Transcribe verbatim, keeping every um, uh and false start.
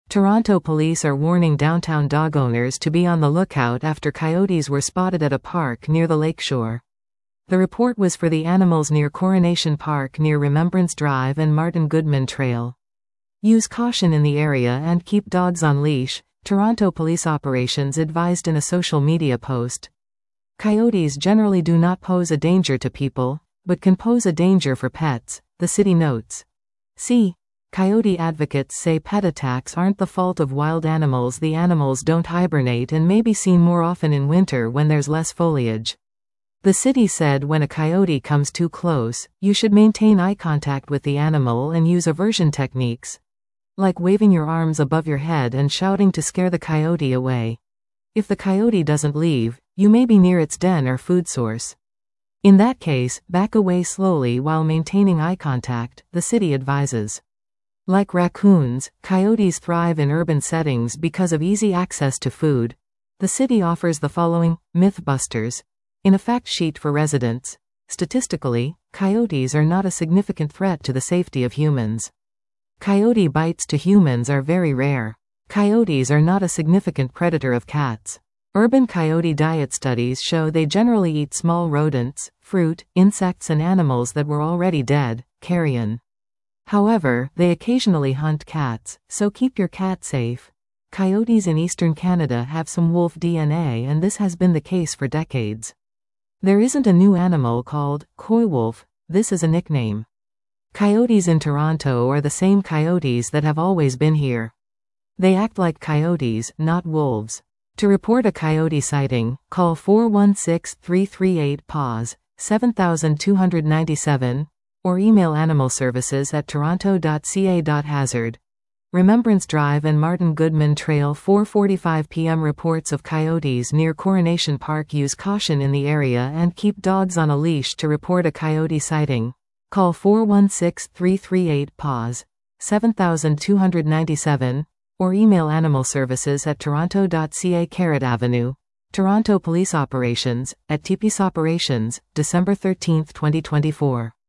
Toronto police are warning downtown dog owners to be on the lookout after coyotes were spotted at a park near the lakeshore. The report was for the animals near Coronation Park near Remembrance Drive and Martin Goodman Trail. Use caution in the area and keep dogs on leash, Toronto Police Operations advised in a social media post. Coyotes generally do not pose a danger to people, but can pose a danger for pets, the city notes. See, coyote advocates say pet attacks aren't the fault of wild animals. The animals don't hibernate and may be seen more often in winter when there's less foliage. The city said when a coyote comes too close, you should maintain eye contact with the animal and use aversion techniques, like waving your arms above your head and shouting to scare the coyote away. If the coyote doesn't leave, you may be near its den or food source. In that case, back away slowly while maintaining eye contact, the city advises. Like raccoons, coyotes thrive in urban settings because of easy access to food. The city offers the following Mythbusters in a fact sheet for residents. Statistically, coyotes are not a significant threat to the safety of humans. Coyote bites to humans are very rare. Coyotes are not a significant predator of cats. Urban coyote diet studies show they generally eat small rodents, fruit, insects and animals that were already dead, carrion. However, they occasionally hunt cats, so keep your cat safe. Coyotes in eastern Canada have some wolf D N A and this has been the case for decades. There isn't a new animal called coy wolf, this is a nickname. Coyotes in Toronto are the same coyotes that have always been here. They act like coyotes, not wolves. To report a coyote sighting, call four one six, three three eight, P A W S, seven two nine seven, or email animal services at toronto dot c a dot hazard. Remembrance Drive and Martin Goodman Trail four forty-five p m Reports of coyotes near Coronation Park. Use caution in the area and keep dogs on a leash. To report a coyote sighting, call four one six, three three eight, P A W S, seven two nine seven, or email animal services at toronto dot c a. Carrot Avenue, Toronto Police Operations, at T P S Operations, December thirteenth, twenty twenty-four.